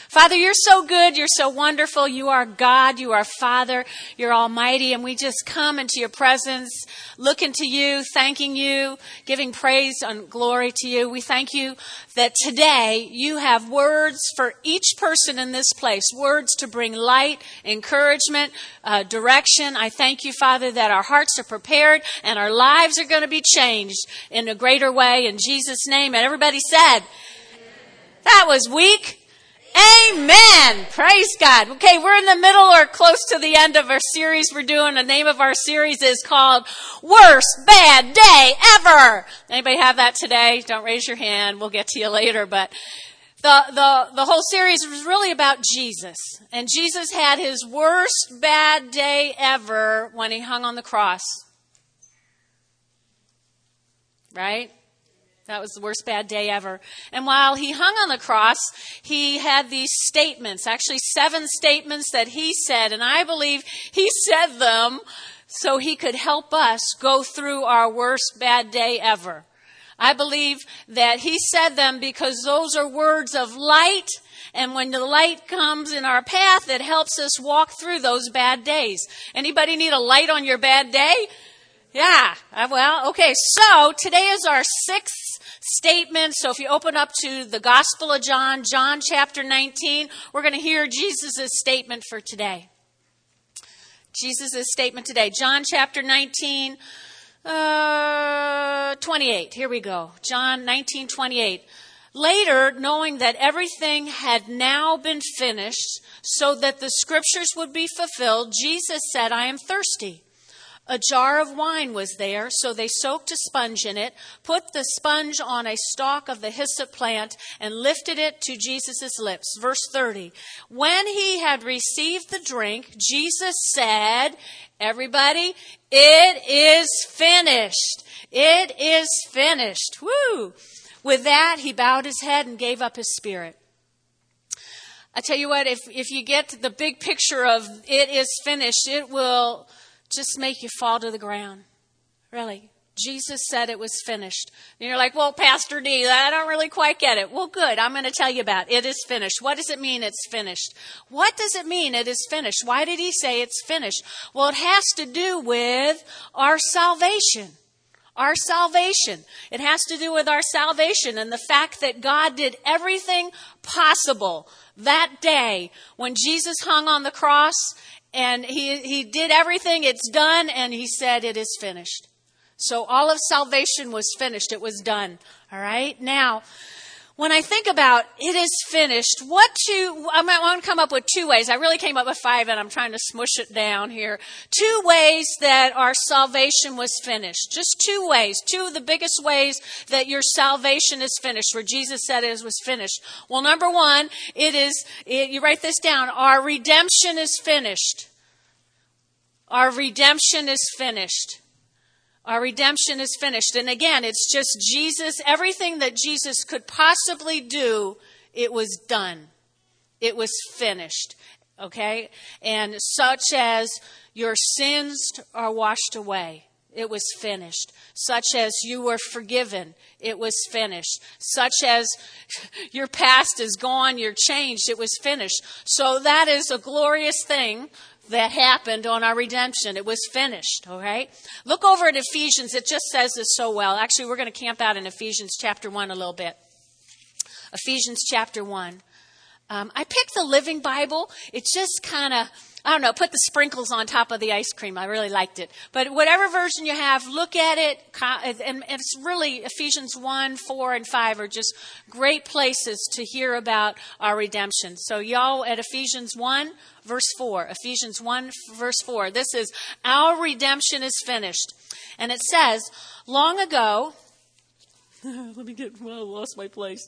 Father, you're so good. You're so wonderful. You are God. You are Father. You're almighty. And we just come into your presence, looking to you, thanking you, giving praise and glory to you. We thank you that today you have words for each person in this place, words to bring light, encouragement, direction. I thank you, Father, that our hearts are prepared and our lives are going to be changed in a greater way. In Jesus' name. And everybody said, that was weak. Amen. Praise God. Okay, we're in the middle or close to the end of our series we're doing. The name of our series is called Worst Bad Day Ever. Anybody have that today? Don't raise your hand. We'll get to you later. But the whole series was really about Jesus. And Jesus had his worst bad day ever when he hung on the cross. Right? That was the worst bad day ever. And while he hung on the cross, he had these statements, actually 7 statements that he said. And I believe he said them so he could help us go through our worst bad day ever. I believe that he said them because those are words of light. And when the light comes in our path, it helps us walk through those bad days. Anybody need a light on your bad day? Yeah, well, okay, so today is our 6th statement. So if you open up to the Gospel of John, John chapter 19, we're going to hear Jesus' statement for today. Jesus' statement today. John chapter 19, 28. Here we go. John 19:28. Later, knowing that everything had now been finished, so that the scriptures would be fulfilled, Jesus said, I am thirsty. A jar of wine was there, so they soaked a sponge in it, put the sponge on a stalk of the hyssop plant, and lifted it to Jesus' lips. Verse 30. When he had received the drink, Jesus said, everybody, it is finished. It is finished. Woo! With that, he bowed his head and gave up his spirit. I tell you what, if you get the big picture of it is finished, it will just make you fall to the ground. Really. Jesus said it was finished. And you're like, well, Pastor D, I don't really quite get it. Well, good. I'm going to tell you about it. It is finished. What does it mean it's finished? What does it mean it is finished? Why did he say it's finished? Well, it has to do with our salvation. Our salvation. It has to do with our salvation and the fact that God did everything possible that day when Jesus hung on the cross. And he did everything, it's done, and he said it is finished. So all of salvation was finished. It was done. All right? Now, when I think about it is finished, I want to come up with 2 ways. I really came up with 5, and I'm trying to smush it down here. 2 ways that our salvation was finished. Just 2 ways. 2 of the biggest ways that your salvation is finished, where Jesus said it was finished. Well, number 1, you write this down, our redemption is finished. Our redemption is finished. Our redemption is finished. And again, it's just Jesus, everything that Jesus could possibly do, it was done. It was finished. Okay? And such as your sins are washed away. It was finished. Such as you were forgiven. It was finished. Such as your past is gone, you're changed. It was finished. So that is a glorious thing that happened on our redemption. It was finished, all right? Look over at Ephesians. It just says this so well. Actually, we're going to camp out in Ephesians chapter 1 a little bit. Ephesians chapter 1. I picked the Living Bible. It just kind of, I don't know, put the sprinkles on top of the ice cream. I really liked it. But whatever version you have, look at it. And it's really Ephesians 1, 4, and 5 are just great places to hear about our redemption. So y'all at Ephesians 1, verse 4. Ephesians 1, verse 4. This is, our redemption is finished. And it says, long ago, I lost my place.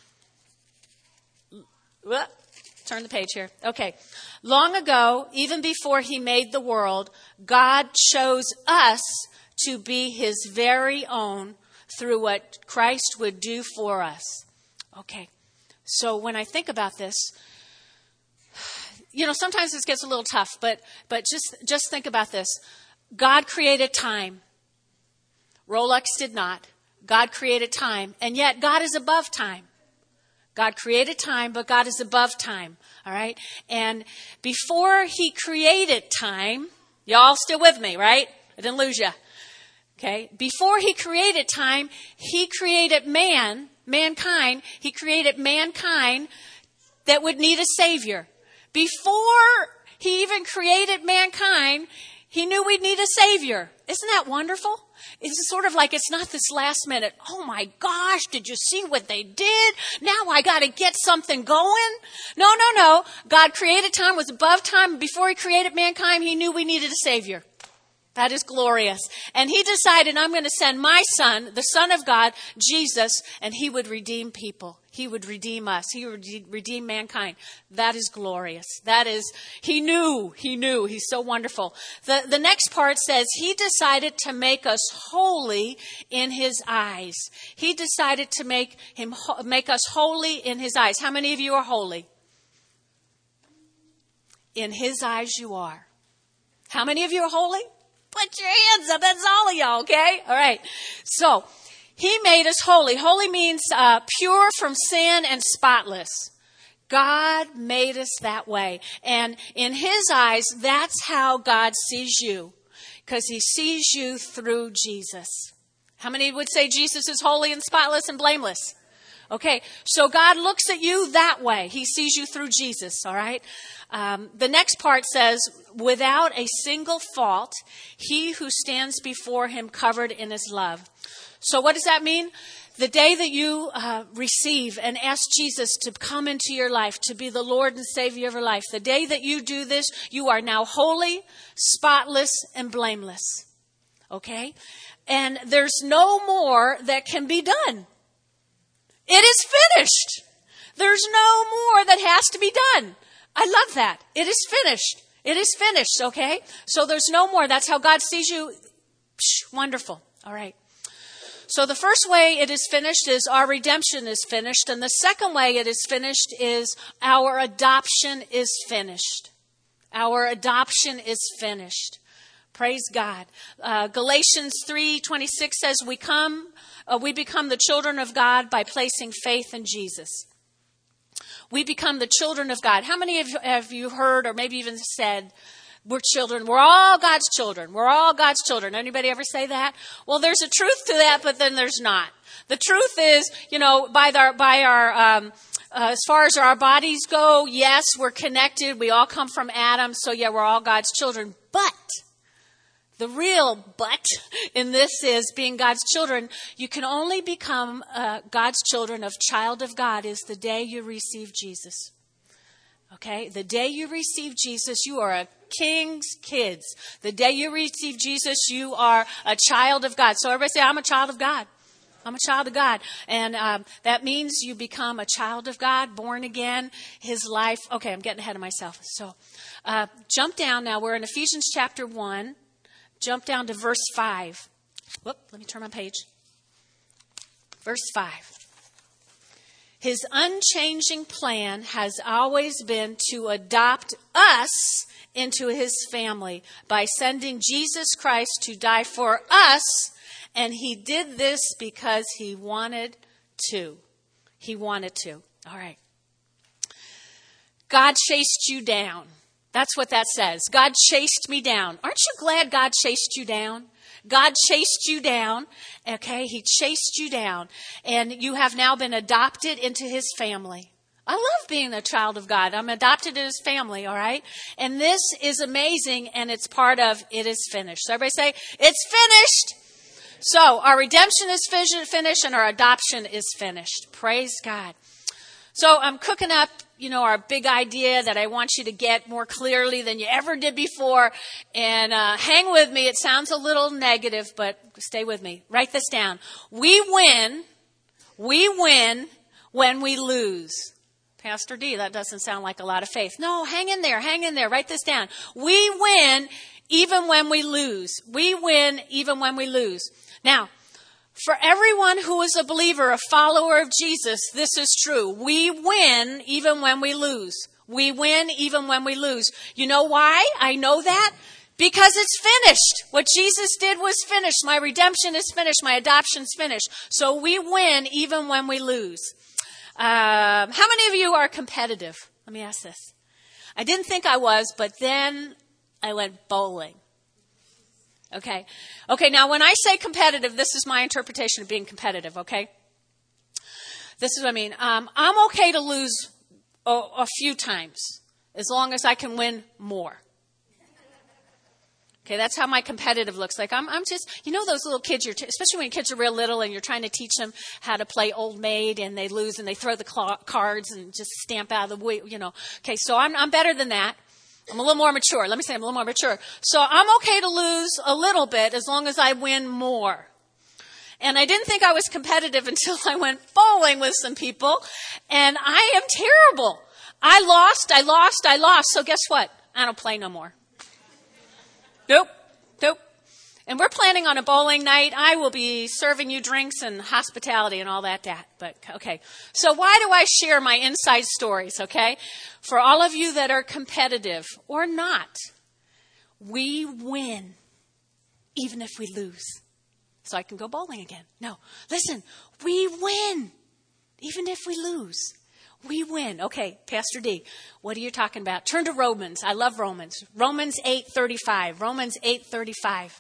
Turn the page here. Okay. Long ago, even before he made the world, God chose us to be his very own through what Christ would do for us. Okay. So when I think about this, sometimes this gets a little tough, but just think about this. God created time. Rolex did not. God created time, and yet God is above time. God created time, but God is above time. All right. And before he created time, y'all still with me, right? I didn't lose you. Okay. Before he created time, he created mankind. He created mankind that would need a savior. Before he even created mankind, he knew we'd need a savior. Isn't that wonderful? It's sort of like it's not this last minute, oh my gosh, did you see what they did? Now I got to get something going. No. God created time, was above time. Before he created mankind, he knew we needed a savior. That is glorious. And he decided, I'm going to send my son, the Son of God, Jesus, and he would redeem people. He would redeem us. He would redeem mankind. That is glorious. That is, he knew. He's so wonderful. The next part says, he decided to make us holy in his eyes. He decided to make us holy in his eyes. How many of you are holy? In his eyes you are. How many of you are holy? Put your hands up. That's all of y'all, okay? All right. So, he made us holy. Holy means pure from sin and spotless. God made us that way. And in his eyes, that's how God sees you. Because he sees you through Jesus. How many would say Jesus is holy and spotless and blameless? Okay, so God looks at you that way. He sees you through Jesus, all right? The next part says, without a single fault, he who stands before him covered in his love. So what does that mean? The day that you receive and ask Jesus to come into your life, to be the Lord and Savior of your life, the day that you do this, you are now holy, spotless, and blameless. Okay? And there's no more that can be done. It is finished. There's no more that has to be done. I love that. It is finished. It is finished, okay? So there's no more. That's how God sees you. Wonderful. All right. So the first way it is finished is our redemption is finished. And the second way it is finished is our adoption is finished. Our adoption is finished. Praise God. Galatians 3:26 says we become the children of God by placing faith in Jesus. We become the children of God. How many of you have you heard or maybe even said, we're children. We're all God's children. We're all God's children. Anybody ever say that? Well, there's a truth to that, but then there's not. The truth is, as far as our bodies go, yes, we're connected. We all come from Adam. So yeah, we're all God's children. But the real but in this is being God's children. You can only become God's children child of God is the day you receive Jesus. Okay? The day you receive Jesus, you are a king's kids. The day you receive Jesus, you are a child of God. So everybody say, I'm a child of God. I'm a child of God. And that means you become a child of God, born again, his life. Okay, I'm getting ahead of myself. So jump down now. We're in Ephesians chapter 1. Jump down to verse 5. Whoop, let me turn my page. Verse 5. His unchanging plan has always been to adopt us into his family by sending Jesus Christ to die for us. And he did this because he wanted to. He wanted to. All right. God chased you down. That's what that says. God chased me down. Aren't you glad God chased you down? God chased you down. Okay, he chased you down. And you have now been adopted into his family. I love being a child of God. I'm adopted in his family, all right? And this is amazing, and it's part of it is finished. So everybody say, it's finished. So our redemption is finished, and our adoption is finished. Praise God. So I'm cooking up, our big idea that I want you to get more clearly than you ever did before. And hang with me. It sounds a little negative, but stay with me. Write this down. We win when we lose. Pastor D, that doesn't sound like a lot of faith. No, hang in there. Write this down. We win even when we lose. We win even when we lose. Now, for everyone who is a believer, a follower of Jesus, this is true. We win even when we lose. We win even when we lose. You know why I know that? Because it's finished. What Jesus did was finished. My redemption is finished. My adoption is finished. So we win even when we lose. How many of you are competitive? Let me ask this. I didn't think I was, but then I went bowling. Okay. Okay, now when I say competitive, this is my interpretation of being competitive, okay? This is what I mean. I'm okay to lose a few times as long as I can win more. Okay, that's how my competitive looks like. I'm just, those little kids, especially when kids are real little and you're trying to teach them how to play Old Maid and they lose and they throw the cards and just stamp out of the way, Okay, so I'm better than that. I'm a little more mature. Let me say I'm a little more mature. So I'm okay to lose a little bit as long as I win more. And I didn't think I was competitive until I went bowling with some people, and I am terrible. I lost. So guess what? I don't play no more. Nope. And we're planning on a bowling night. I will be serving you drinks and hospitality and all that. But okay. So why do I share my inside stories, okay? For all of you that are competitive or not, we win even if we lose. So I can go bowling again. No, listen, we win even if we lose. We win. Okay, Pastor D, what are you talking about? Turn to Romans. I love Romans. Romans 8:35. Romans 8:35.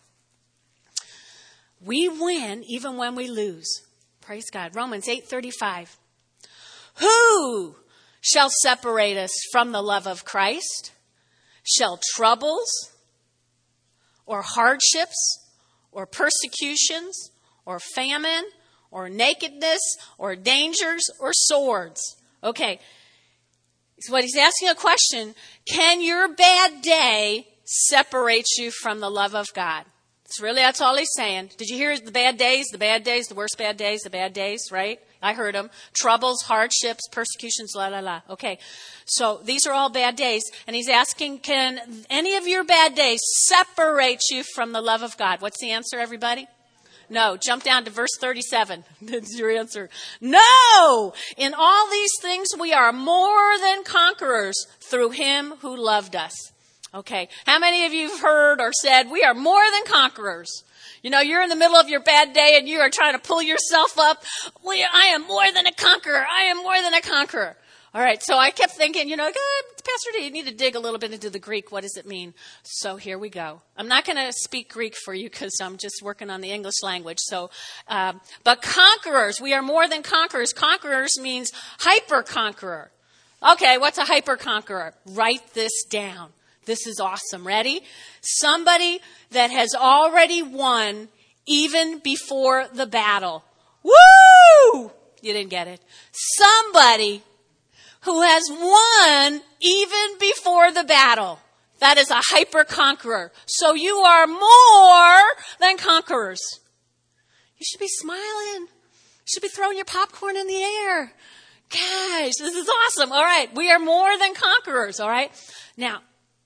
We win even when we lose. Praise God. Romans 8:35. Who shall separate us from the love of Christ? Shall troubles or hardships or persecutions or famine or nakedness or dangers or swords? Okay, so what he's asking a question, can your bad day separate you from the love of God? That's all he's saying. Did you hear the bad days, the worst bad days, right? I heard them. Troubles, hardships, persecutions, la, la, la. Okay, so these are all bad days. And he's asking, can any of your bad days separate you from the love of God? What's the answer, everybody? No. Jump down to verse 37. That's your answer. No! In all these things we are more than conquerors through him who loved us. Okay. How many of you have heard or said, we are more than conquerors? You're in the middle of your bad day and you are trying to pull yourself up. I am more than a conqueror. I am more than a conqueror. All right. So I kept thinking, Pastor D, you need to dig a little bit into the Greek. What does it mean? So here we go. I'm not going to speak Greek for you because I'm just working on the English language. So, but conquerors, we are more than conquerors. Conquerors means hyper conqueror. Okay. What's a hyper conqueror? Write this down. This is awesome. Ready? Somebody that has already won even before the battle. Woo! You didn't get it. Somebody who has won even before the battle. That is a hyper conqueror. So you are more than conquerors. You should be smiling. You should be throwing your popcorn in the air. Guys, this is awesome. All right. We are more than conquerors. All right. Now,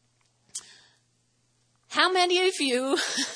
how many of you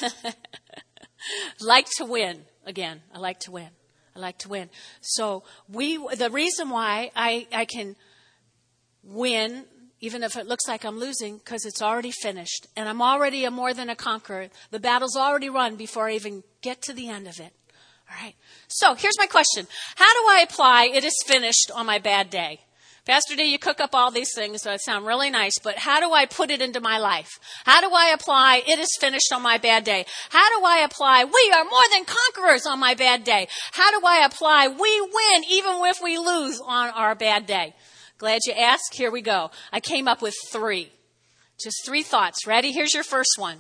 like to win? Again, I like to win. So the reason why I can win, even if it looks like I'm losing, because it's already finished. And I'm already more than a conqueror. The battle's already run before I even get to the end of it. All right. So here's my question. How do I apply it is finished on my bad day? Pastor D, you cook up all these things that sound really nice, but how do I put it into my life? How do I apply it is finished on my bad day? How do I apply we are more than conquerors on my bad day? How do I apply we win even if we lose on our bad day? Glad you asked. Here we go. I came up with 3. Just 3 thoughts. Ready? Here's your first one.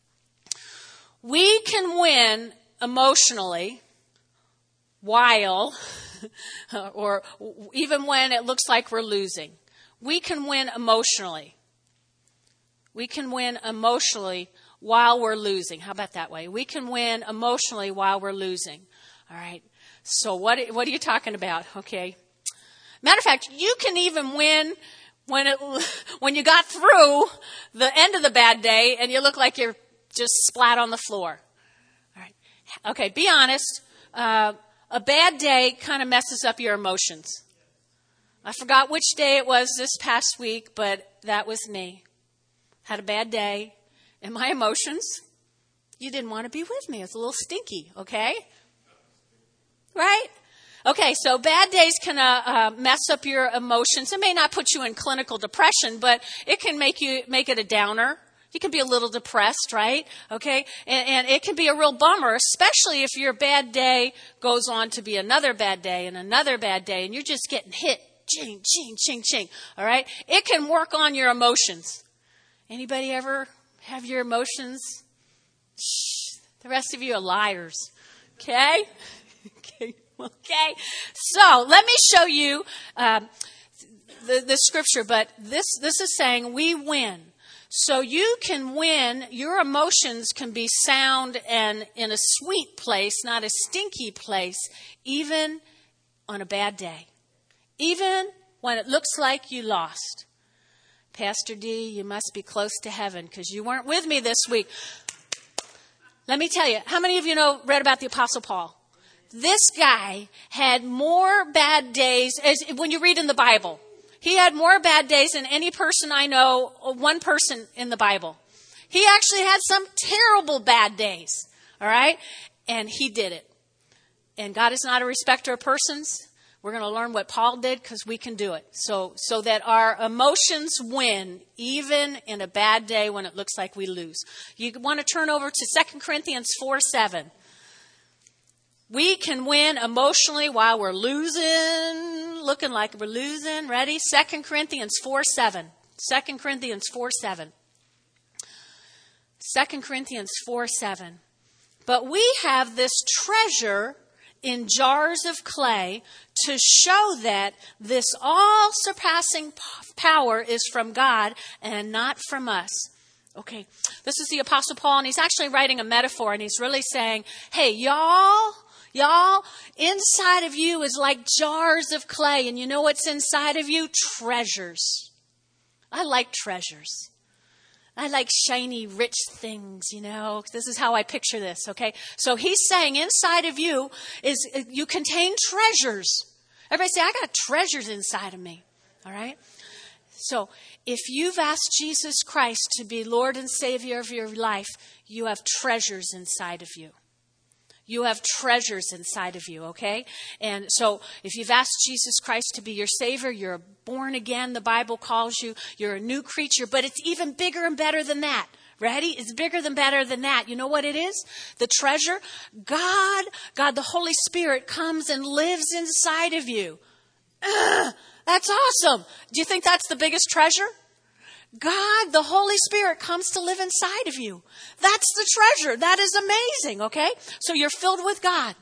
We can win emotionally while or even when it looks like we're losing. We can win emotionally. We can win emotionally while we're losing. How about that way? We can win emotionally while we're losing. All right. So what are you talking about? Okay. Matter of fact, you can even win when you got through the end of the bad day and you look like you're just splat on the floor. All right. Okay. Be honest. A bad day kind of messes up your emotions. I forgot which day it was this past week, but that was me. Had a bad day, and my emotions, you didn't want to be with me. It's a little stinky, okay? Right? Okay, so bad days can mess up your emotions. It may not put you in clinical depression, but it can make it a downer. You can be a little depressed, right? Okay, and it can be a real bummer, especially if your bad day goes on to be another bad day and another bad day, and you're just getting hit, ching, ching, ching, ching. All right, it can work on your emotions. Anybody ever have your emotions? Shh, the rest of you are liars. Okay. Okay, so let me show you the scripture, but this is saying we win. So you can win. Your emotions can be sound and in a sweet place, not a stinky place, even on a bad day, even when it looks like you lost. Pastor D, you must be close to heaven because you weren't with me this week. Let me tell you, how many of you read about the Apostle Paul? This guy had more bad days, when you read in the Bible. He had more bad days than any person I know, one person in the Bible. He actually had some terrible bad days, all right? And he did it. And God is not a respecter of persons. We're going to learn what Paul did because we can do it. So that our emotions win, even in a bad day when it looks like we lose. You want to turn over to 2 Corinthians 4:7. We can win emotionally while we're losing, looking like we're losing. Ready? 2 Corinthians 4:7. 2 Corinthians 4:7. 2 Corinthians 4:7. But we have this treasure in jars of clay to show that this all-surpassing power is from God and not from us. Okay, this is the Apostle Paul, and he's actually writing a metaphor, and he's really saying, hey, y'all, inside of you is like jars of clay. And you know what's inside of you? Treasures. I like treasures. I like shiny, rich things, This is how I picture this, okay? So he's saying inside of you you contain treasures. Everybody say, I got treasures inside of me, all right? So if you've asked Jesus Christ to be Lord and Savior of your life, you have treasures inside of you. You have treasures inside of you, okay? And so if you've asked Jesus Christ to be your Savior, you're born again, the Bible calls you. You're a new creature, but it's even bigger and better than that. Ready? It's bigger than better than that. You know what it is? The treasure? God, the Holy Spirit comes and lives inside of you. That's awesome. Do you think that's the biggest treasure? God, the Holy Spirit, comes to live inside of you. That's the treasure. That is amazing, okay? So you're filled with God.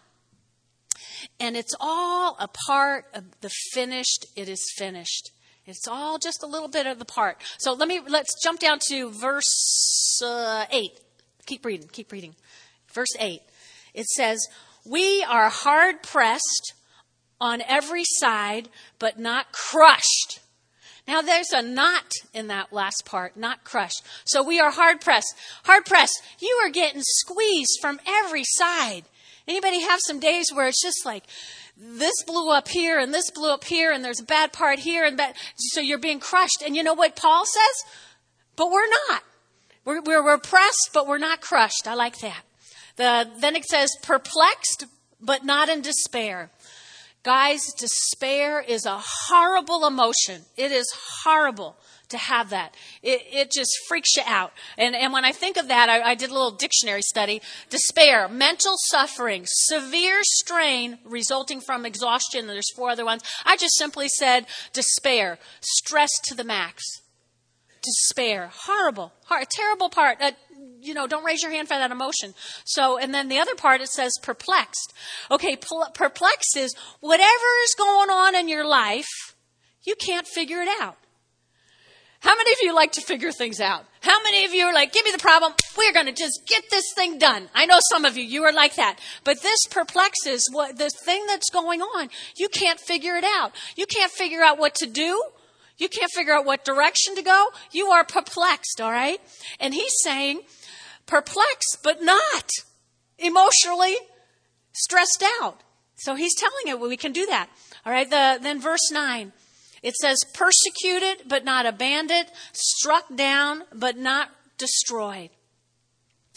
And it's all a part of the finished, it is finished. It's all just a little bit of the part. So let's jump down to verse 8. Keep reading. Verse 8. It says, we are hard pressed on every side, but not crushed. Now, there's a not in that last part, not crushed. So we are hard pressed. Hard pressed. You are getting squeezed from every side. Anybody have some days where it's just like this blew up here and this blew up here and there's a bad part here and that. So you're being crushed. And you know what Paul says? But we're not. We're pressed, but we're not crushed. I like that. Then it says perplexed, but not in despair. Guys, despair is a horrible emotion. It is horrible to have that. It just freaks you out. And when I think of that, I did a little dictionary study. Despair, mental suffering, severe strain resulting from exhaustion. And there's 4 other ones. I just simply said despair, stress to the max. Despair, horrible, terrible part. Don't raise your hand for that emotion. So, and then the other part, it says perplexed. Okay, perplexed is whatever is going on in your life, you can't figure it out. How many of you like to figure things out? How many of you are like, give me the problem, we're going to just get this thing done? I know some of you are like that. But this perplexes the thing that's going on. You can't figure it out. You can't figure out what to do. You can't figure out what direction to go. You are perplexed, all right? And he's saying, perplexed, but not emotionally stressed out. So he's telling it we can do that. All right, then verse 9. It says, persecuted, but not abandoned, struck down, but not destroyed.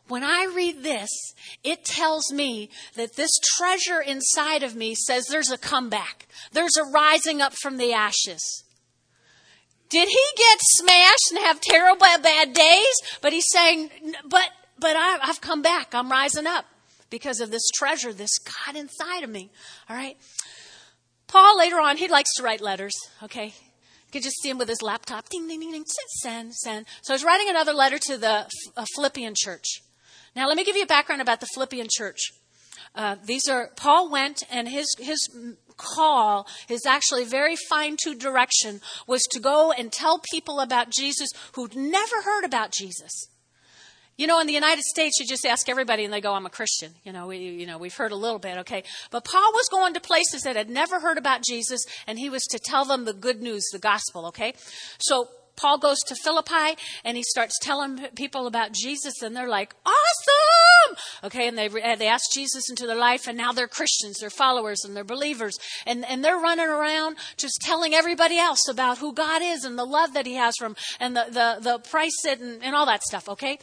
When I read this, it tells me that this treasure inside of me says there's a comeback. There's a rising up from the ashes. Did he get smashed and have terrible bad days? But he's saying, but I've come back. I'm rising up because of this treasure, this God inside of me. All right. Paul, later on, he likes to write letters. Okay. You could just see him with his laptop. Ding, ding, ding, ding. Send. So he's writing another letter to the Philippian church. Now, let me give you a background about the Philippian church. Paul went, and his call, his actually very fine-tuned direction, was to go and tell people about Jesus who'd never heard about Jesus. You know, in the United States, you just ask everybody and they go, I'm a Christian. We've heard a little bit, okay? But Paul was going to places that had never heard about Jesus, and he was to tell them the good news, the gospel, okay? So Paul goes to Philippi and he starts telling people about Jesus, and they're like, awesome! Okay, and they ask Jesus into their life, and now they're Christians, they're followers, and they're believers. And they're running around just telling everybody else about who God is and the love that he has for them and the price and all that stuff, okay?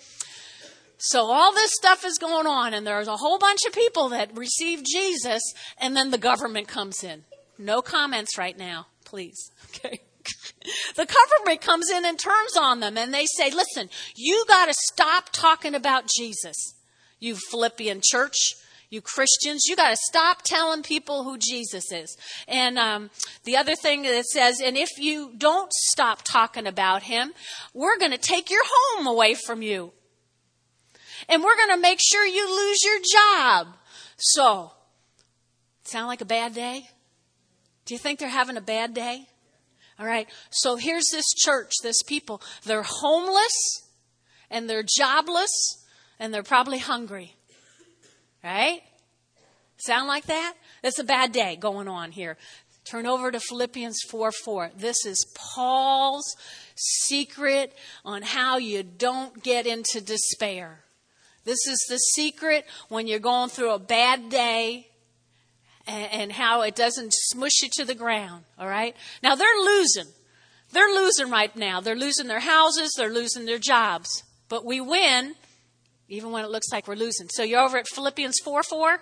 So all this stuff is going on, and there's a whole bunch of people that receive Jesus, and then the government comes in. No comments right now, please, okay? The government comes in and turns on them, and they say, listen, you got to stop talking about Jesus. You Philippian church, you Christians, you got to stop telling people who Jesus is. And the other thing that it says, and if you don't stop talking about him, we're going to take your home away from you. And we're going to make sure you lose your job. So, sound like a bad day? Do you think they're having a bad day? All right, so here's this church, this people. They're homeless, and they're jobless, and they're probably hungry. Right? Sound like that? That's a bad day going on here. Turn over to Philippians 4:4. This is Paul's secret on how you don't get into despair. This is the secret when you're going through a bad day, and how it doesn't smush you to the ground, all right? Now, they're losing. They're losing right now. They're losing their houses. They're losing their jobs. But we win even when it looks like we're losing. So you're over at Philippians 4:4?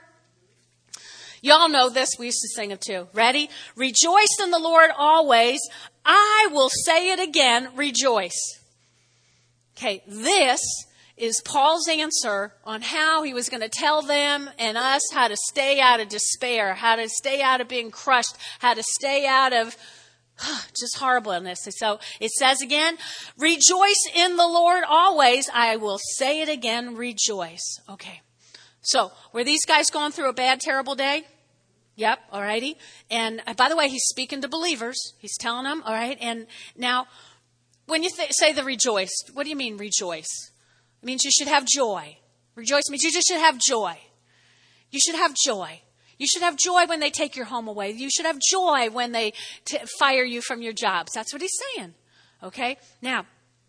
Y'all know this. We used to sing it too. Ready? Rejoice in the Lord always. I will say it again, rejoice. Okay, this is Paul's answer on how he was going to tell them and us how to stay out of despair, how to stay out of being crushed, how to stay out of just horribleness. So it says again, rejoice in the Lord always. I will say it again, rejoice. Okay. So were these guys going through a bad, terrible day? Yep. All righty. And by the way, he's speaking to believers. He's telling them. All right. And now when you say the rejoice, what do you mean rejoice? It means you should have joy. Rejoice means you just should have joy. You should have joy. You should have joy when they take your home away. You should have joy when they fire you from your jobs. That's what he's saying. Okay? Now,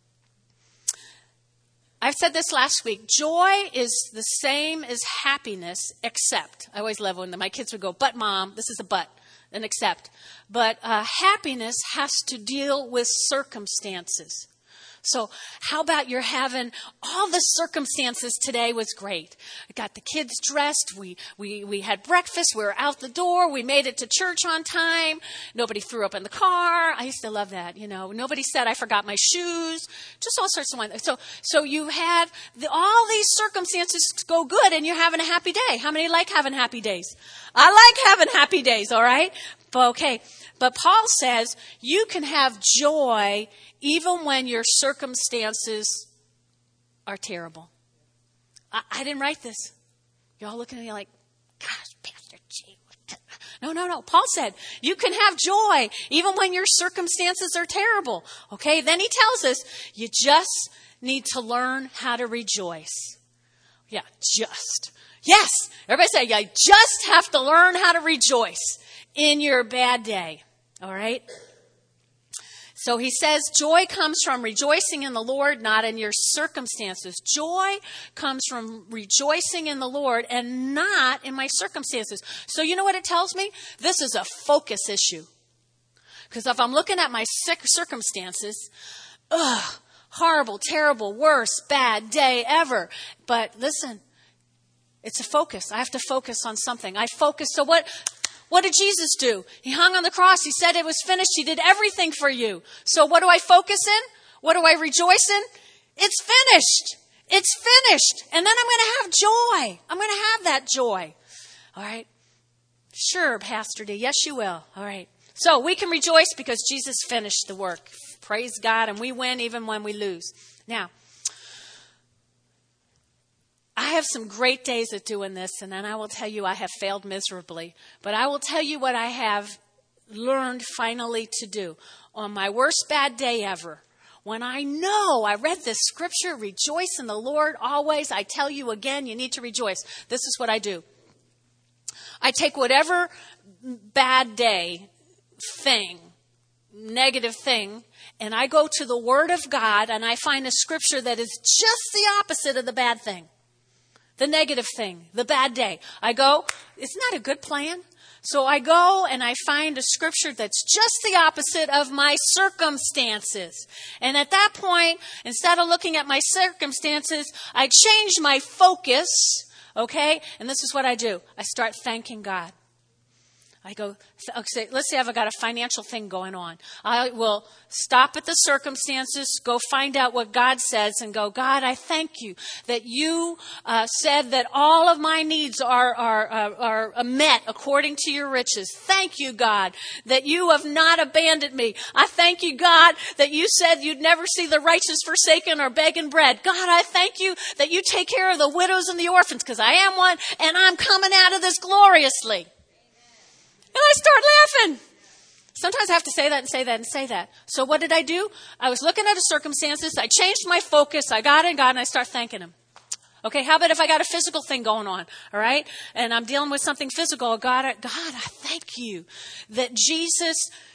I've said this last week. Joy is the same as happiness, except. I always love when my kids would go, but mom, this is a but, an except. But happiness has to deal with circumstances. So how about you're having all the circumstances today was great. I got the kids dressed. We had breakfast. We were out the door. We made it to church on time. Nobody threw up in the car. I used to love that. Nobody said I forgot my shoes. Just all sorts of ones. So you had all these circumstances go good, and you're having a happy day. How many like having happy days? I like having happy days. All right. But Paul says you can have joy even when your circumstances are terrible. I didn't write this. You're all looking at me like, gosh, Pastor G. No. Paul said you can have joy even when your circumstances are terrible. Okay, then he tells us you just need to learn how to rejoice. Yeah, just. Yes, everybody say, you just have to learn how to rejoice in your bad day. All right? So he says joy comes from rejoicing in the Lord, not in your circumstances. Joy comes from rejoicing in the Lord and not in my circumstances. So you know what it tells me? This is a focus issue. Because if I'm looking at my circumstances, horrible, terrible, worst, bad day ever. But listen, it's a focus. I have to focus on something. I focus. So what did Jesus do? He hung on the cross. He said it was finished. He did everything for you. So what do I focus in? What do I rejoice in? It's finished. It's finished. And then I'm going to have joy. I'm going to have that joy. All right. Sure, Pastor D. Yes, you will. All right. So we can rejoice because Jesus finished the work. Praise God. And we win even when we lose. Now, I have some great days at doing this, and then I will tell you I have failed miserably. But I will tell you what I have learned finally to do. On my worst bad day ever, when I know I read this scripture, rejoice in the Lord always. I tell you again, you need to rejoice. This is what I do. I take whatever bad day thing, negative thing, and I go to the Word of God and I find a scripture that is just the opposite of the bad thing, the negative thing, the bad day. I go, isn't that a good plan? So I go and I find a scripture that's just the opposite of my circumstances. And at that point, instead of looking at my circumstances, I change my focus. Okay? And this is what I do. I start thanking God. I go, okay, let's say I've got a financial thing going on. I will stop at the circumstances, go find out what God says, and go, God, I thank you that you said that all of my needs are met according to your riches. Thank you, God, that you have not abandoned me. I thank you, God, that you said you'd never see the righteous forsaken or begging bread. God, I thank you that you take care of the widows and the orphans, because I am one, and I'm coming out of this gloriously. And I start laughing. Sometimes I have to say that and say that and say that. So what did I do? I was looking at the circumstances. I changed my focus. I got in God and I start thanking Him. Okay, how about if I got a physical thing going on, all right? And I'm dealing with something physical. God, I thank you that Jesus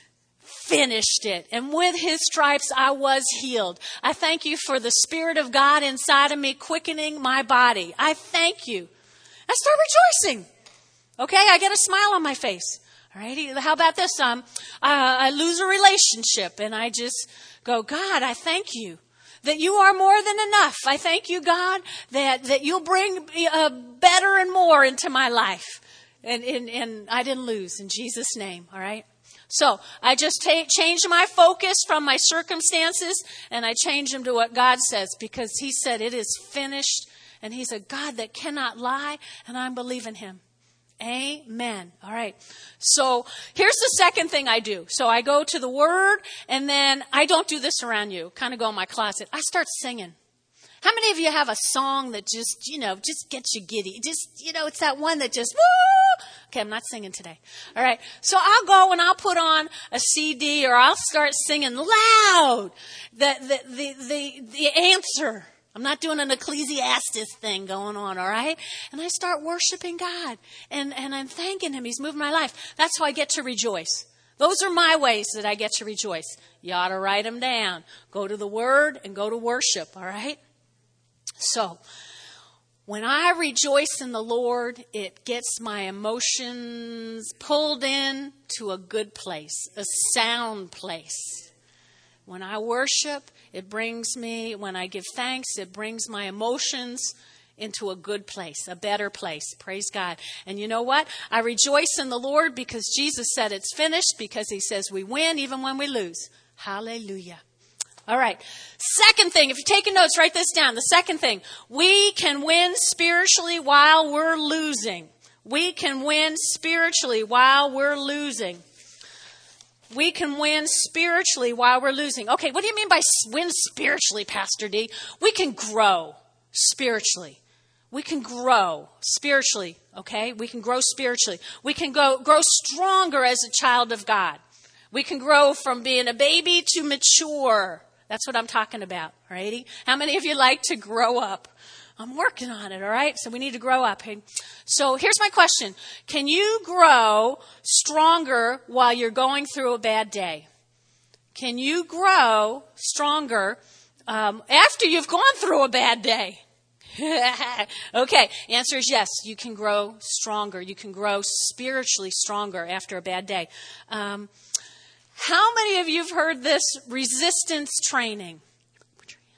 finished it. And with His stripes, I was healed. I thank you for the Spirit of God inside of me quickening my body. I thank you. I start rejoicing. Okay, I get a smile on my face. All right, how about this? I lose a relationship and I just go, God, I thank you that you are more than enough. I thank you, God, that you'll bring better and more into my life. And I didn't lose in Jesus' name, all right? So I just changed my focus from my circumstances and I changed them to what God says, because He said it is finished, and He's a God that cannot lie, and I'm believing Him. Amen. All right. So here's the second thing I do. So I go to the Word, and then I don't do this around you. Kind of go in my closet. I start singing. How many of you have a song that just gets you giddy? It's that one that just, woo! Okay, I'm not singing today. All right. So I'll go and I'll put on a CD, or I'll start singing loud the answer. I'm not doing an Ecclesiastes thing going on, all right? And I start worshiping God, and I'm thanking Him. He's moved my life. That's how I get to rejoice. Those are my ways that I get to rejoice. You ought to write them down. Go to the Word and go to worship, all right? So, when I rejoice in the Lord, it gets my emotions pulled in to a good place, a sound place. When I worship, it brings me, when I give thanks, it brings my emotions into a good place, a better place. Praise God. And you know what? I rejoice in the Lord because Jesus said it's finished, because He says we win even when we lose. Hallelujah. All right. Second thing, if you're taking notes, write this down. The second thing, we can win spiritually while we're losing. We can win spiritually while we're losing. We can win spiritually while we're losing. Okay, what do you mean by win spiritually, Pastor D? We can grow spiritually. We can grow spiritually, okay? We can grow spiritually. We can grow stronger as a child of God. We can grow from being a baby to mature. That's what I'm talking about, all righty? How many of you like to grow up? I'm working on it, all right? So we need to grow up. So here's my question. Can you grow stronger while you're going through a bad day? Can you grow stronger after you've gone through a bad day? Okay, answer is yes. You can grow stronger. You can grow spiritually stronger after a bad day. How many of you have heard this resistance training?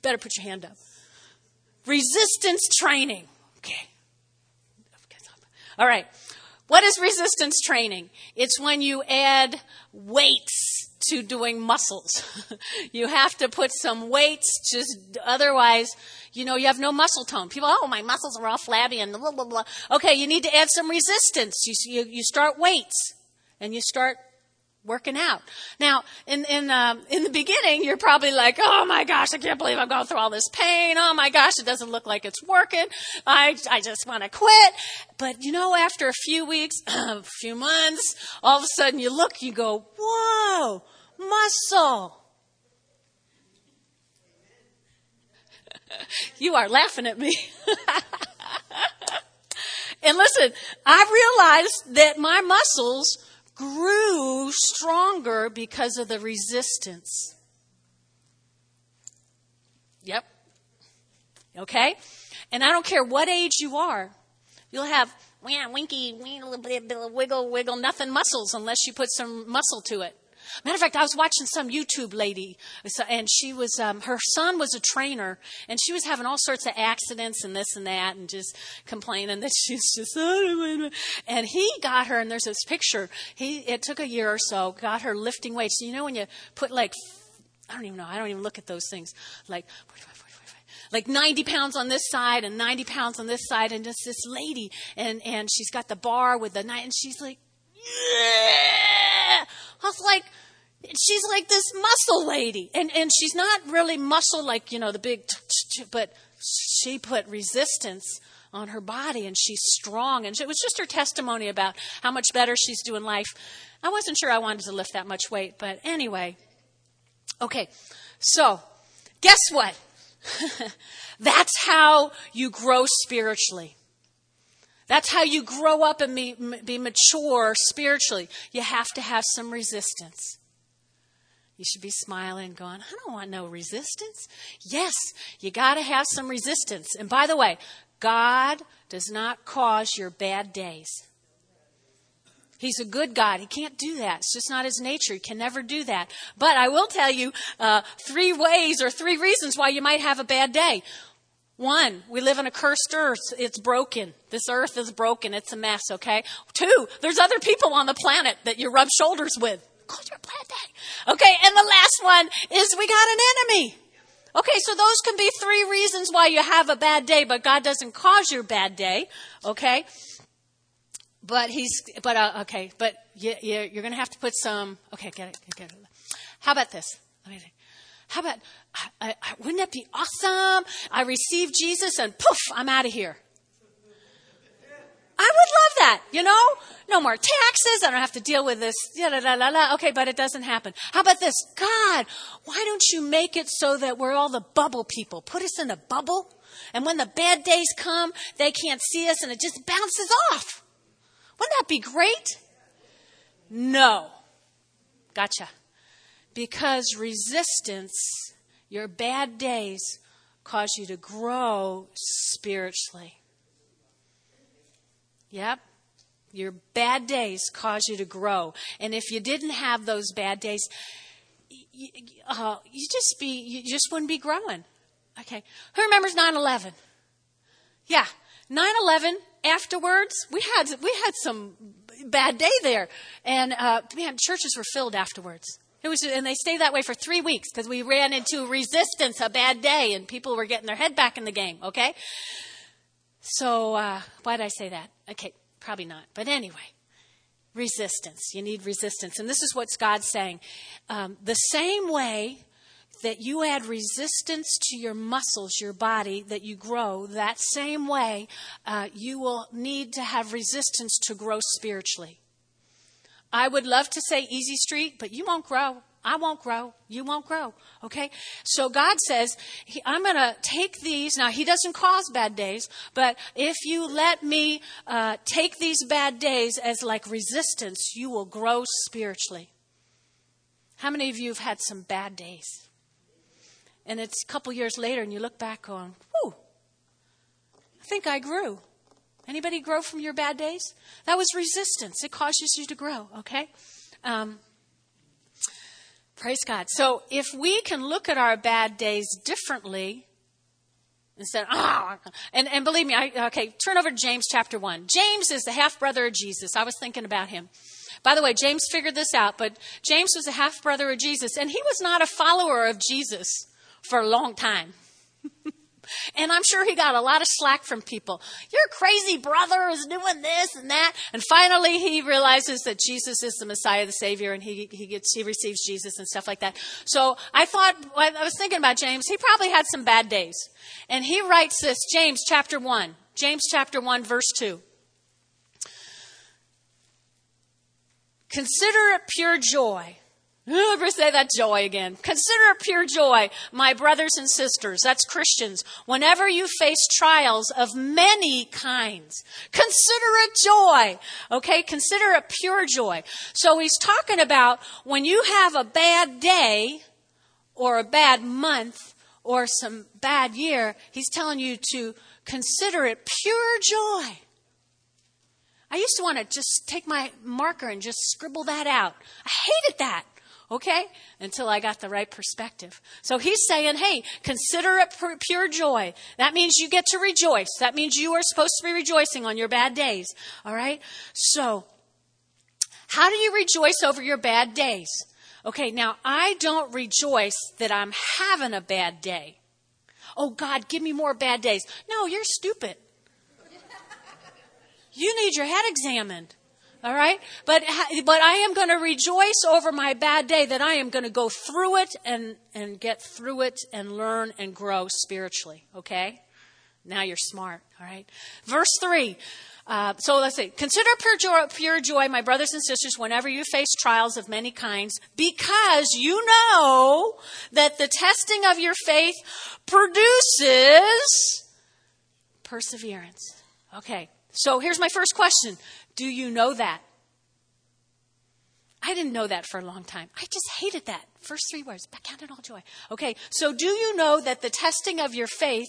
You better put your hand up. Resistance training. Okay. All right. What is resistance training? It's when you add weights to doing muscles. You have to put some weights, just otherwise, you have no muscle tone. People, my muscles are all flabby and blah, blah, blah. Okay, you need to add some resistance. You start weights and you start working out. Now, in the beginning, you're probably like, oh my gosh, I can't believe I'm going through all this pain. Oh my gosh, it doesn't look like it's working. I just want to quit. But after a few weeks, a few months, all of a sudden you look, you go, whoa, muscle. You are laughing at me. And listen, I realized that my muscles grew stronger because of the resistance. Yep. Okay? And I don't care what age you are. You'll have winky, wiggle, nothing muscles unless you put some muscle to it. Matter of fact, I was watching some YouTube lady, and she was, her son was a trainer, and she was having all sorts of accidents and this and that, and just complaining that she's just, and he got her, and there's this picture, it took a year or so, got her lifting weights. So, when you put I don't even look at those things, like 90 pounds on this side and 90 pounds on this side, and just this lady, and she's got the bar with the knife, and she's like, yeah. I was like, she's like this muscle lady. And she's not really muscle like, the big, but she put resistance on her body and she's strong. And it was just her testimony about how much better she's doing life. I wasn't sure I wanted to lift that much weight, but anyway. Okay, so guess what? That's how you grow spiritually. That's how you grow up and be mature spiritually. You have to have some resistance. You should be smiling, going, I don't want no resistance. Yes, you got to have some resistance. And by the way, God does not cause your bad days. He's a good God. He can't do that. It's just not his nature. He can never do that. But I will tell you 3 ways or 3 reasons why you might have a bad day. 1, we live in a cursed earth. It's broken. This earth is broken. It's a mess, okay? 2, there's other people on the planet that you rub shoulders with. Cause your bad day. Okay, and the last one is we got an enemy. Okay, so those can be 3 reasons why you have a bad day, but God doesn't cause your bad day, okay? But you're going to have to put some, okay, get it. How about this? Let me think. How about, wouldn't that be awesome? I receive Jesus and poof, I'm out of here. I would love that, No more taxes. I don't have to deal with this. Okay, but it doesn't happen. How about this? God, why don't you make it so that we're all the bubble people? Put us in a bubble. And when the bad days come, they can't see us and it just bounces off. Wouldn't that be great? No. Gotcha. Because resistance, your bad days, cause you to grow spiritually. Yep. Your bad days cause you to grow. And if you didn't have those bad days, you just wouldn't be growing. Okay. Who remembers 9/11? Yeah. 9/11, afterwards, we had some bad day there. And, churches were filled afterwards. And they stayed that way for 3 weeks because we ran into resistance, a bad day, and people were getting their head back in the game, okay? So, why did I say that? Okay, probably not. But anyway, resistance. You need resistance. And this is what God's saying. The same way that you add resistance to your muscles, your body, that you grow, that same way you will need to have resistance to grow spiritually. I would love to say easy street, but you won't grow. I won't grow. You won't grow. Okay? So God says, I'm going to take these. Now, he doesn't cause bad days, but if you let me take these bad days as like resistance, you will grow spiritually. How many of you have had some bad days? And it's a couple years later and you look back on, whew, I think I grew. Anybody grow from your bad days? That was resistance. It causes you to grow, okay? Praise God. So if we can look at our bad days differently, instead, and believe me, turn over to James chapter 1. James is the half-brother of Jesus. I was thinking about him. By the way, James figured this out, but James was a half-brother of Jesus, and he was not a follower of Jesus for a long time. And I'm sure he got a lot of slack from people. Your crazy brother is doing this and that. And finally, he realizes that Jesus is the Messiah, the Savior, and he receives Jesus and stuff like that. So I was thinking about James. He probably had some bad days. And he writes this, James chapter 1, verse 2. Consider it pure joy. Never say that joy again. Consider it pure joy, my brothers and sisters, that's Christians, whenever you face trials of many kinds. Consider it joy. Okay, consider it pure joy. So he's talking about when you have a bad day or a bad month or some bad year, he's telling you to consider it pure joy. I used to want to just take my marker and just scribble that out. I hated that. Okay? Until I got the right perspective. So he's saying, hey, consider it pure joy. That means you get to rejoice. That means you are supposed to be rejoicing on your bad days. All right? So, how do you rejoice over your bad days? Okay, now I don't rejoice that I'm having a bad day. Oh, God, give me more bad days. No, you're stupid. You need your head examined. All right? But I am going to rejoice over my bad day, that I am going to go through it and get through it and learn and grow spiritually. Okay? Now you're smart. All right? Verse 3. So let's see. Consider pure joy, my brothers and sisters, whenever you face trials of many kinds, because you know that the testing of your faith produces perseverance. Okay. So here's my first question. Do you know that? I didn't know that for a long time. I just hated that. First 3 words, but count it all joy. Okay, so do you know that the testing of your faith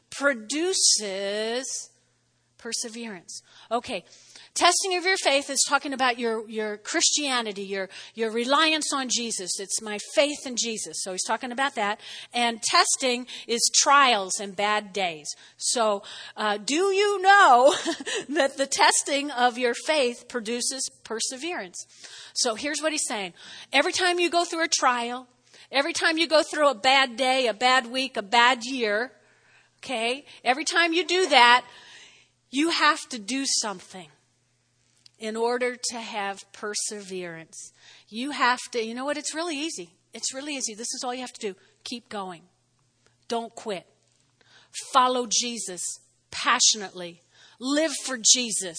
produces perseverance? Okay, testing of your faith is talking about your Christianity, your reliance on Jesus. It's my faith in Jesus. So he's talking about that. And testing is trials and bad days. So do you know that the testing of your faith produces perseverance? So here's what he's saying. Every time you go through a trial, every time you go through a bad day, a bad week, a bad year, okay, every time you do that, you have to do something in order to have perseverance. You have to, you know what, it's really easy. It's really easy. This is all you have to do. Keep going. Don't quit. Follow Jesus passionately. Live for Jesus.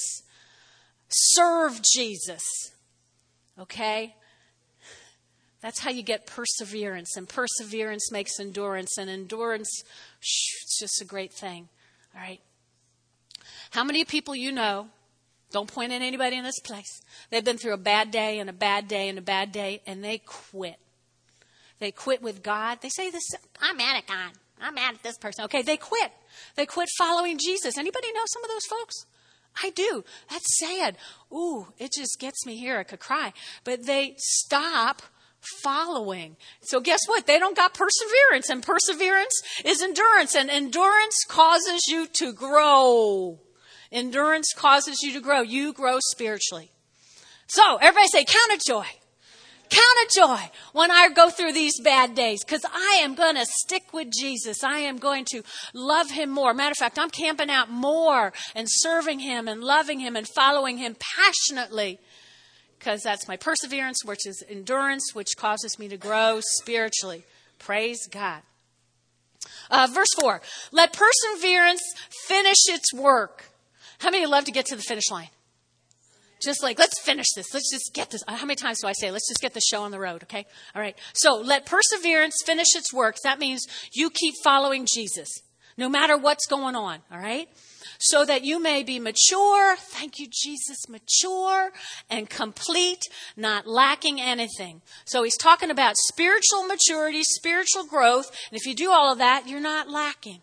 Serve Jesus. Okay? That's how you get perseverance. And perseverance makes endurance. And endurance, it's just a great thing. All right? How many people you know, don't point at anybody in this place, they've been through a bad day and a bad day and a bad day, and they quit. They quit with God. They say this, I'm mad at God. I'm mad at this person. Okay, they quit. They quit following Jesus. Anybody know some of those folks? I do. That's sad. Ooh, it just gets me here. I could cry. But they stop following. So guess what? They don't got perseverance. And perseverance is endurance. And endurance causes you to grow. Endurance causes you to grow. You grow spiritually. So everybody say, count it joy. Count it joy when I go through these bad days, because I am going to stick with Jesus. I am going to love him more. Matter of fact, I'm camping out more and serving him and loving him and following him passionately, because that's my perseverance, which is endurance, which causes me to grow spiritually. Praise God. Verse 4, let perseverance finish its work. How many love to get to the finish line? Just like, let's finish this. Let's just get this. How many times do I say, let's just get the show on the road, okay? All right. So let perseverance finish its work. That means you keep following Jesus, no matter what's going on, all right? So that you may be mature, thank you, Jesus, mature and complete, not lacking anything. So he's talking about spiritual maturity, spiritual growth. And if you do all of that, you're not lacking.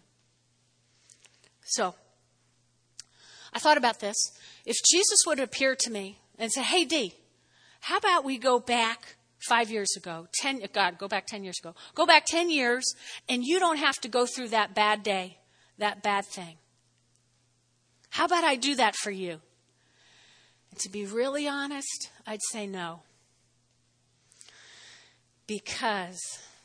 So I thought about this. If Jesus would appear to me and say, hey, Dee, how about we go back 5 years ago, go back 10 years ago. Go back 10 years, and you don't have to go through that bad day, that bad thing. How about I do that for you? And to be really honest, I'd say no. Because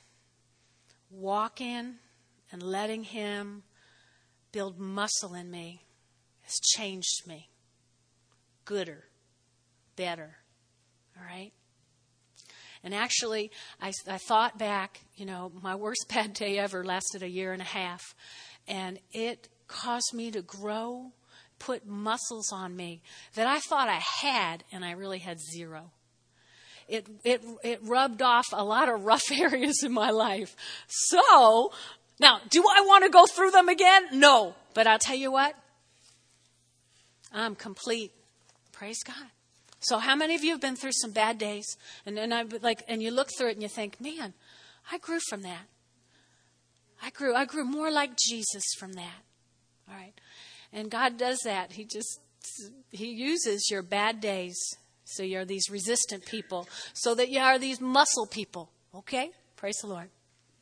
walking and letting him build muscle in me has changed me. Gooder, better. All right? And actually, I thought back, my worst bad day ever lasted 1.5 years. And it caused me to grow, put muscles on me that I thought I had, and I really had zero. It rubbed off a lot of rough areas in my life. So, now, do I want to go through them again? No. But I'll tell you what, I'm complete. Praise God. So how many of you have been through some bad days? And you look through it and you think, man, I grew from that. I grew more like Jesus from that. All right. And God does that. He uses your bad days. So you're these resistant people, so that you are these muscle people. Okay? Praise the Lord.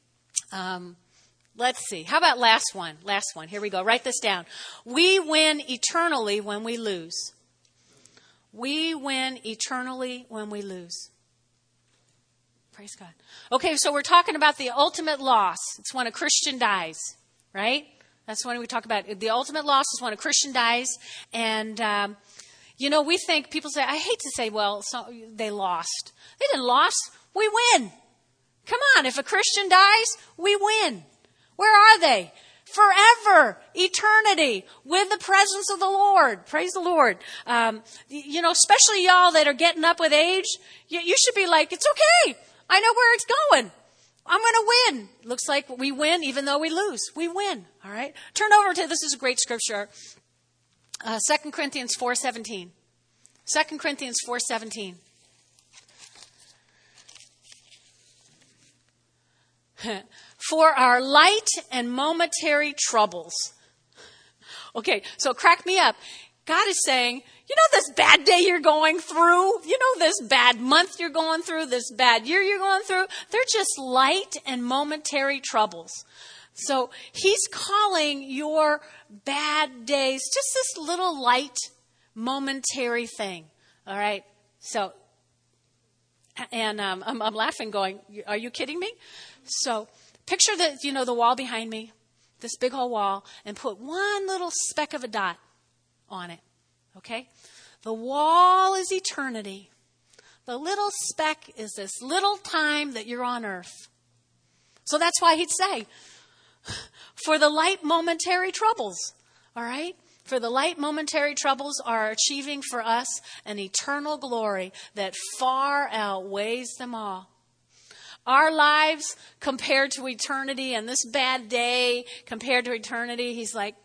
Let's see. How about last one? Last one. Here we go. Write this down. We win eternally when we lose. We win eternally when we lose. Praise God. Okay, so we're talking about the ultimate loss. It's when a Christian dies, right? That's when we talk about it. The ultimate loss is when a Christian dies. And, we think, people say, I hate to say, they lost. They didn't lose. We win. Come on, if a Christian dies, we win. Where are they? Forever, eternity, with the presence of the Lord. Praise the Lord. Especially y'all that are getting up with age, you should be like, it's okay. I know where it's going. I'm going to win. Looks like we win even though we lose. We win. All right. Turn over to, this is a great scripture, 2 Corinthians 4:17. 2 Corinthians 4:17. For our light and momentary troubles. Okay, so crack me up. God is saying, this bad day you're going through, this bad month you're going through, this bad year you're going through, they're just light and momentary troubles. So he's calling your bad days just this little light, momentary thing. All right? So, and I'm laughing going, are you kidding me? So picture the wall behind me, this big old wall, and put one little speck of a dot on it. Okay? The wall is eternity. The little speck is this little time that you're on earth. So that's why he'd say, for the light momentary troubles. All right? For the light momentary troubles are achieving for us an eternal glory that far outweighs them all. Our lives compared to eternity, and this bad day compared to eternity, he's like,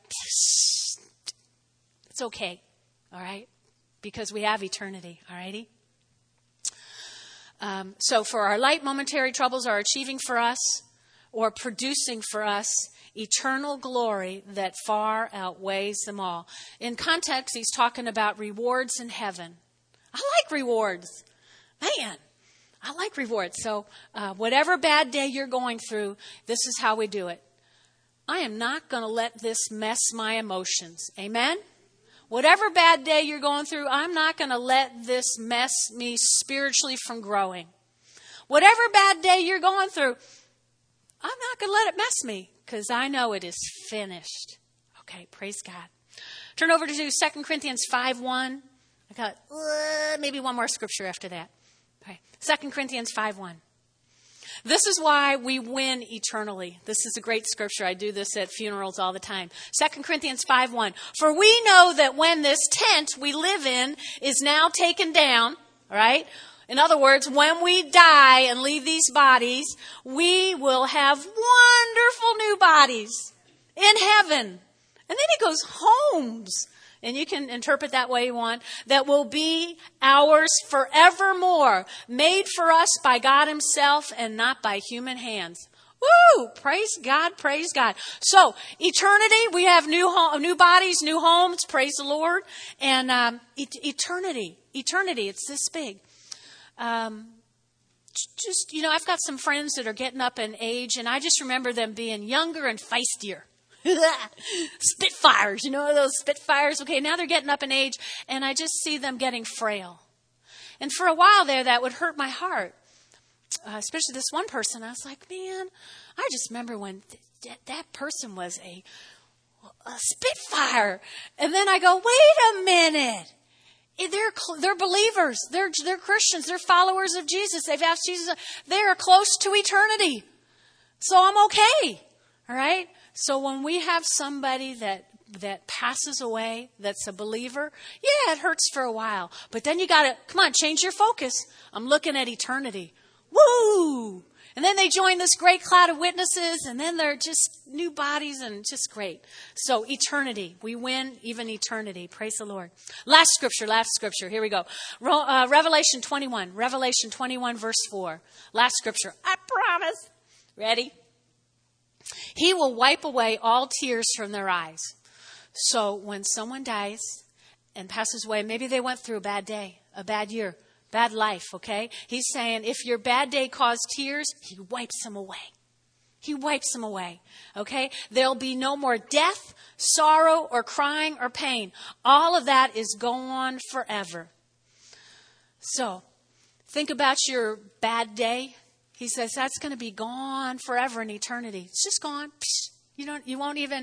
it's okay. All right? Because we have eternity. All righty? So for our light momentary troubles are achieving for us or producing for us eternal glory that far outweighs them all. In context, he's talking about rewards in heaven. I like rewards. Man, I like rewards. So whatever bad day you're going through, this is how we do it. I am not going to let this mess my emotions. Amen? Whatever bad day you're going through, I'm not going to let this mess me spiritually from growing. Whatever bad day you're going through, I'm not going to let it mess me because I know it is finished. Okay, praise God. Turn over to 2 Corinthians 5:1. I got maybe one more scripture after that. Okay, 2 Corinthians 5:1. This is why we win eternally. This is a great scripture. I do this at funerals all the time. 2 Corinthians 5:1. For we know that when this tent we live in is now taken down, all right? In other words, when we die and leave these bodies, we will have wonderful new bodies in heaven. And then he goes, homes. And you can interpret that way you want. That will be ours forevermore. Made for us by God himself and not by human hands. Woo! Praise God, praise God. So, eternity, we have new bodies, new homes. Praise the Lord. And eternity, it's this big. just, I've got some friends that are getting up in age, and I just remember them being younger and feistier. Spitfires, those Spitfires. Okay, now they're getting up in age, and I just see them getting frail. And for a while there, that would hurt my heart. Especially this one person. I was like, man, I just remember when that person was a Spitfire. And then I go, wait a minute. They're believers. They're Christians. They're followers of Jesus. They've asked Jesus. They are close to eternity. So I'm okay. All right? So when we have somebody that passes away, that's a believer, yeah, it hurts for a while. But then you got to, come on, change your focus. I'm looking at eternity. Woo! And then they join this great cloud of witnesses, and then they're just new bodies and just great. So eternity. We win even eternity. Praise the Lord. Last scripture. Here we go. Revelation 21. Revelation 21, verse 4. Last scripture. I promise. Ready? He will wipe away all tears from their eyes. So when someone dies and passes away, maybe they went through a bad day, a bad year, bad life, okay? He's saying if your bad day caused tears, he wipes them away. He wipes them away, okay? There'll be no more death, sorrow, or crying or pain. All of that is gone forever. So think about your bad day. He says that's going to be gone forever in eternity. It's just gone. You won't even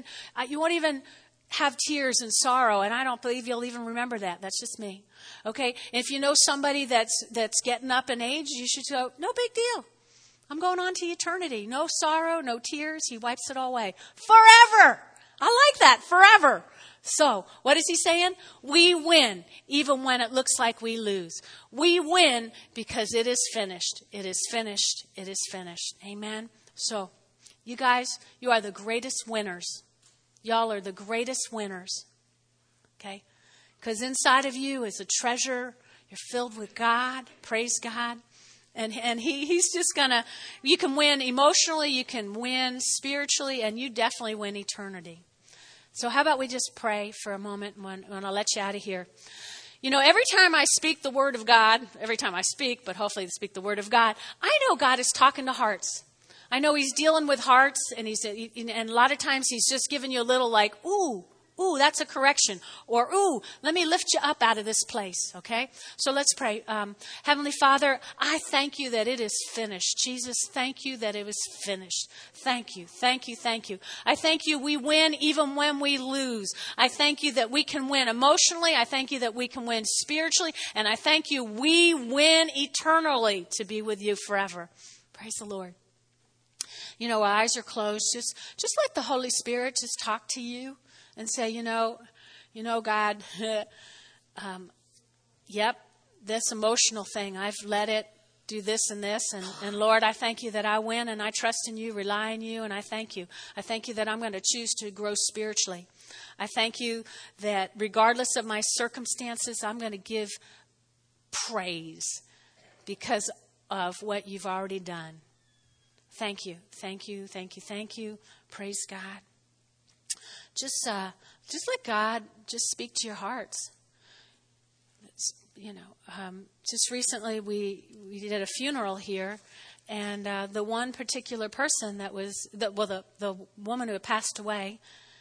have tears and sorrow, and I don't believe you'll even remember that. That's just me. Okay? And if you know somebody that's getting up in age, you should go, no big deal. I'm going on to eternity. No sorrow, no tears. He wipes it all away. Forever. I like that. Forever. So, what is he saying? We win, even when it looks like we lose. We win because it is finished. It is finished. It is finished. Amen? So, you guys, you are the greatest winners. Y'all are the greatest winners. Okay? Because inside of you is a treasure. You're filled with God. Praise God. And he's just going to, you can win emotionally, you can win spiritually, and you definitely win eternity. So how about we just pray for a moment when I'll let you out of here. Every time I speak the word of God, but hopefully I speak the word of God, I know God is talking to hearts. I know he's dealing with hearts, and and a lot of times he's just giving you a little like, ooh, that's a correction. Or, ooh, let me lift you up out of this place, okay? So let's pray. Heavenly Father, I thank you that it is finished. Jesus, thank you that it was finished. Thank you, thank you, thank you. I thank you we win even when we lose. I thank you that we can win emotionally. I thank you that we can win spiritually. And I thank you we win eternally to be with you forever. Praise the Lord. Our eyes are closed. Just let the Holy Spirit just talk to you. And say, God, yep, this emotional thing, I've let it do this and this. And Lord, I thank you that I win and I trust in you, rely on you, and I thank you. I thank you that I'm going to choose to grow spiritually. I thank you that regardless of my circumstances, I'm going to give praise because of what you've already done. Thank you, thank you, thank you, thank you. Praise God. Just let God just speak to your hearts. Just recently we did a funeral here, and the one particular person the woman who had passed away,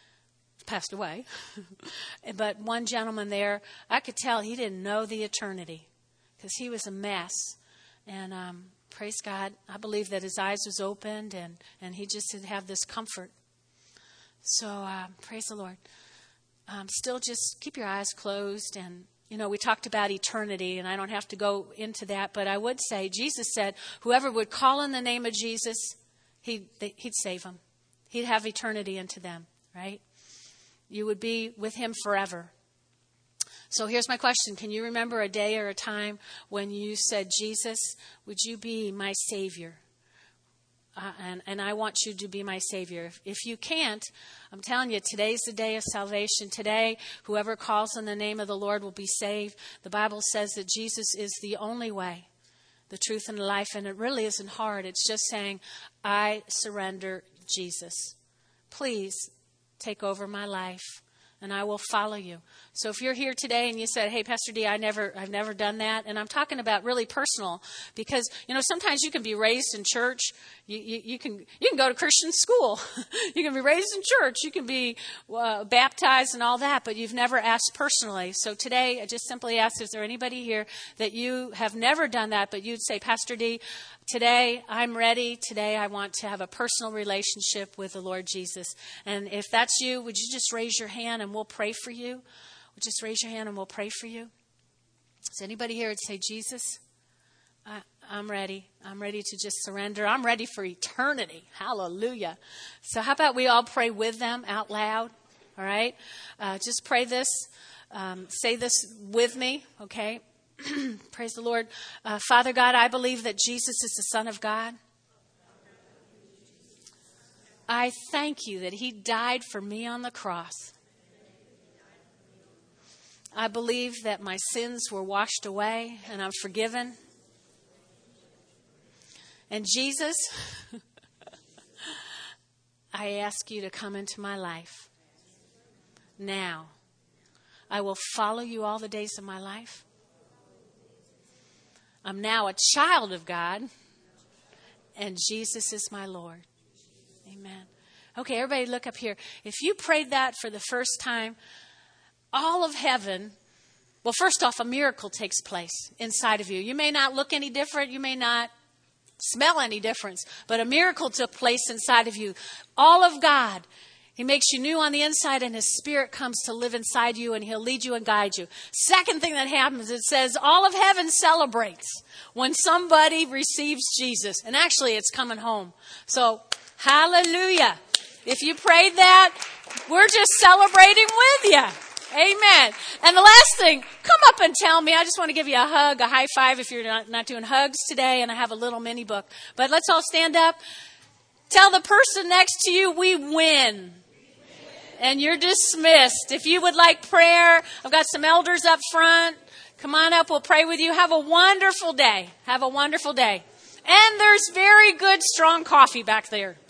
but one gentleman there, I could tell he didn't know the eternity because he was a mess, and praise God, I believe that his eyes was opened, and he just didn't have this comfort. So, praise the Lord. Still just keep your eyes closed. And, we talked about eternity, and I don't have to go into that. But I would say, Jesus said, whoever would call on the name of Jesus, he'd save them. He'd have eternity into them, right? You would be with him forever. So here's my question. Can you remember a day or a time when you said, Jesus, would you be my Savior? And I want you to be my Savior. If you can't, I'm telling you, today's the day of salvation. Today, whoever calls on the name of the Lord will be saved. The Bible says that Jesus is the only way, the truth, and the life. And it really isn't hard. It's just saying, I surrender, Jesus. Please take over my life, and I will follow you. So if you're here today and you said, hey, Pastor D, I've never done that. And I'm talking about really personal because, sometimes you can be raised in church. You can go to Christian school. You can be raised in church. You can be baptized and all that, but you've never asked personally. So today I just simply ask, is there anybody here that you have never done that, but you'd say, Pastor D, today I'm ready. Today I want to have a personal relationship with the Lord Jesus. And if that's you, would you just raise your hand and we'll pray for you? Just raise your hand and we'll pray for you. Is anybody here that say, Jesus, I'm ready. I'm ready to just surrender. I'm ready for eternity. Hallelujah. So how about we all pray with them out loud? All right. Just pray this. Say this with me. Okay. Praise the Lord. Father God, I believe that Jesus is the Son of God. I thank you that he died for me on the cross. I believe that my sins were washed away and I'm forgiven. And Jesus, I ask you to come into my life. Now, I will follow you all the days of my life. I'm now a child of God, and Jesus is my Lord. Amen. Okay, everybody look up here. If you prayed that for the first time, all of heaven, well, first off, a miracle takes place inside of you. You may not look any different. You may not smell any difference, but a miracle took place inside of you. All of God, he makes you new on the inside, and his Spirit comes to live inside you, and he'll lead you and guide you. Second thing that happens, it says all of heaven celebrates when somebody receives Jesus. And actually, it's coming home. So, hallelujah. If you prayed that, we're just celebrating with you. Amen. And the last thing, come up and tell me. I just want to give you a hug, a high five if you're not doing hugs today. And I have a little mini book. But let's all stand up. Tell the person next to you, we win. And you're dismissed. If you would like prayer, I've got some elders up front. Come on up. We'll pray with you. Have a wonderful day. Have a wonderful day. And there's very good, strong coffee back there.